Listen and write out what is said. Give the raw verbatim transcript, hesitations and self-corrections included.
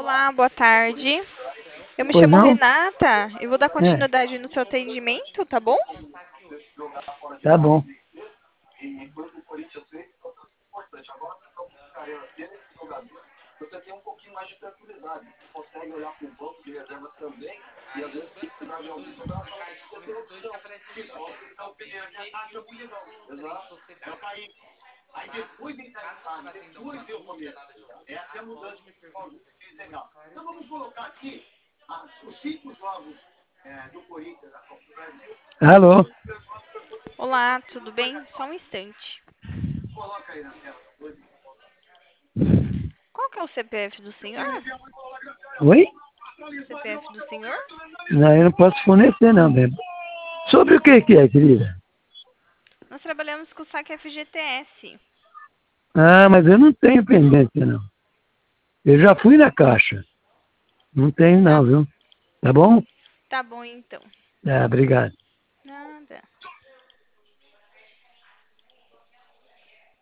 Olá, boa tarde. Eu me Pois chamo não? Renata e vou dar É, continuidade no seu atendimento, tá bom? tá bom. Aí os bancos são produtores de capitais, fornecedores que aparecem no sistema. B M G e o que encontra em seu C P F, tá? Caso você vá tendo alguma dúvida na hora de almoçar, pode me perguntar que eu vou esclarecendo. Alô? Olá, tudo bem? Só um instante. Qual que é o C P F do senhor? Oi? C P F do senhor? Não, eu não posso fornecer não, mesmo. Sobre o que que é, querida? Nós trabalhamos com o saque F G T S. Ah, mas eu não tenho pendência não. Eu já fui na caixa. Não tenho Tá, não, viu? Tá bom? tá bom então. Ah, obrigado. Nada.